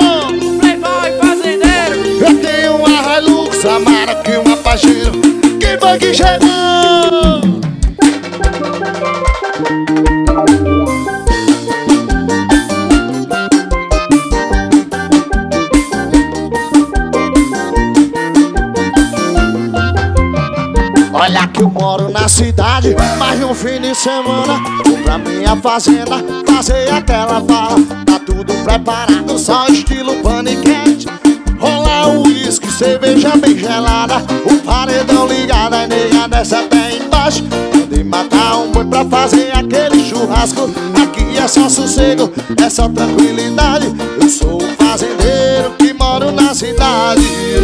chegou? Um playboy fazendeiro. Eu tenho uma Hilux, a Maraca e uma Pajero. Quem foi que chegou? Olha que eu moro na cidade, mas no fim de semana vou pra minha fazenda fazer aquela farra. Tá tudo preparado, só estilo paniquete. Rolar um uísque, cerveja bem gelada, o paredão ligado, a nega desce até embaixo. Mandei matar um boi pra fazer aquele churrasco. Aqui é só sossego, é só tranquilidade. Eu sou um fazendeiro que moro na cidade.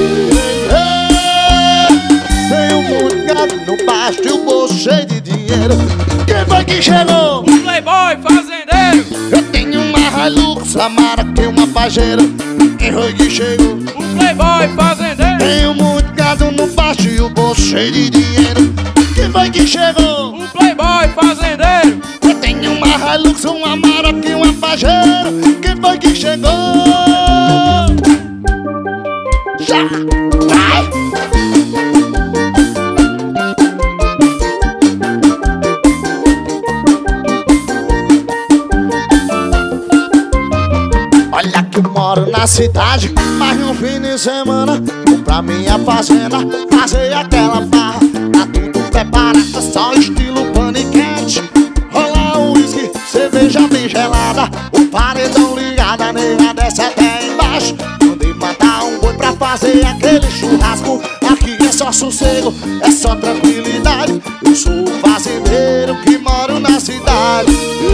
Tenho muito gado no baixo e o bolso cheio de dinheiro. Quem foi que chegou? Um playboy fazendeiro. Eu tenho uma Hilux, a Maraca e uma Pajero. Quem foi que chegou? Um playboy fazendeiro. Tenho muito gado no baixo e o bolso cheio de dinheiro. Quem foi que chegou? Um playboy fazendeiro. Eu tenho uma Hilux, uma Maraca e uma Pajero. Quem foi que chegou? Já! Vai! Olha que eu moro na cidade, mas no fim de semana vou pra minha fazenda fazer aquela farra. Tá tudo preparado, só estilo paniquete. Rolar um uísque, cerveja bem gelada, o paredão ligado, a nega desce até embaixo. Mandei matar um boi pra fazer aquele churrasco. Aqui é só sossego, é só tranquilidade. Eu sou o fazendeiro que moro na cidade.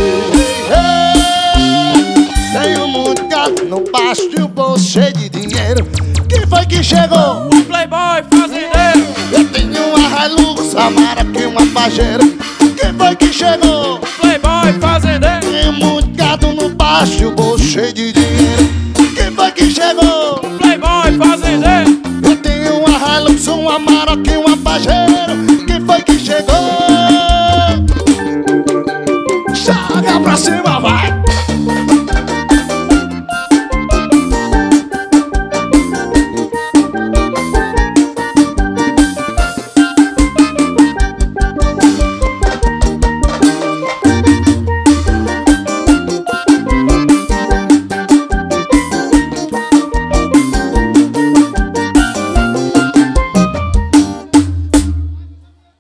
Tenho muito gado no baixo e o bolso cheio de dinheiro. Quem foi que chegou? Um playboy fazendeiro. Eu tenho uma Hilux, a Maraca e uma Pajero. Quem foi que chegou? Um playboy fazendeiro. Tenho muito gado no baixo e o bolso cheio de dinheiro. Quem foi que chegou? Um playboy fazendeiro. Eu tenho uma Hilux, uma Maraca e uma Pajero. Quem foi que chegou? Joga pra cima!